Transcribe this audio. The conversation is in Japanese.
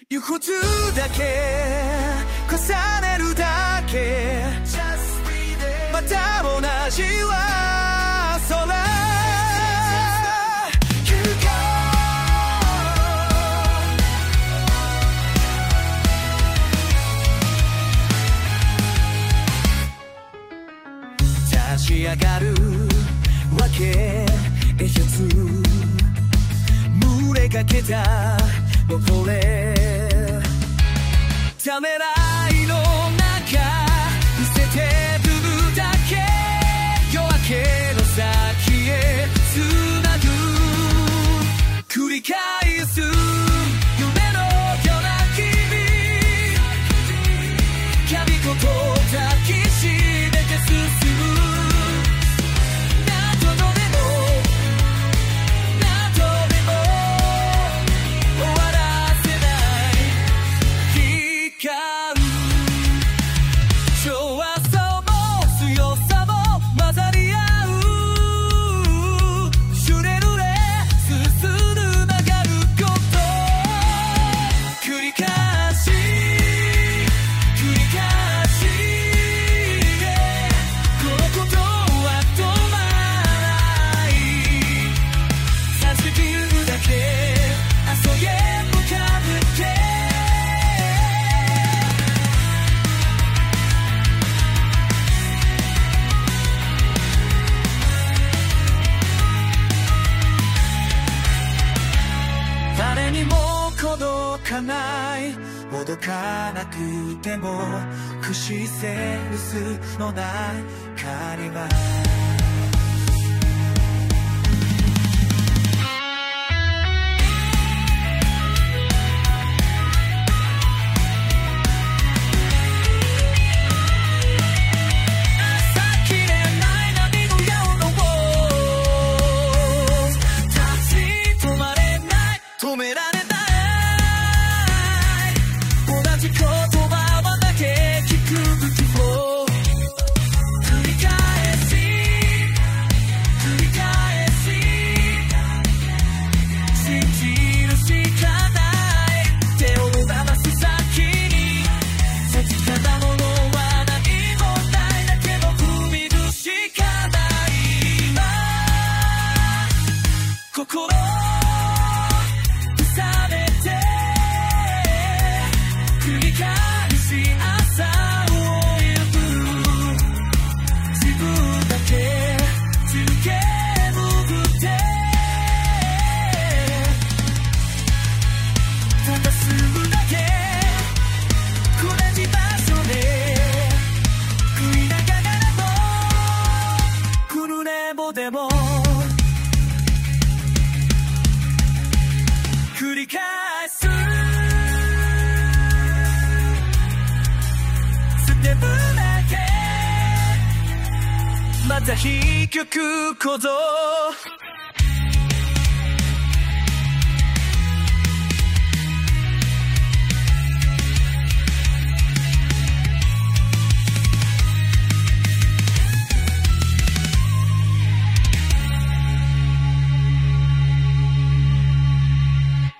言うことだけ重ねるだけまた同じは空立ち上がるわけえひつ群れかけたもうこれためらいの中捨ててるだけ夜明けの先へつなぐ繰り返す夢のような君髪ごと抱きしめて進む届かなくても串センスの中にはでも繰り返すステップだけまた引きく小僧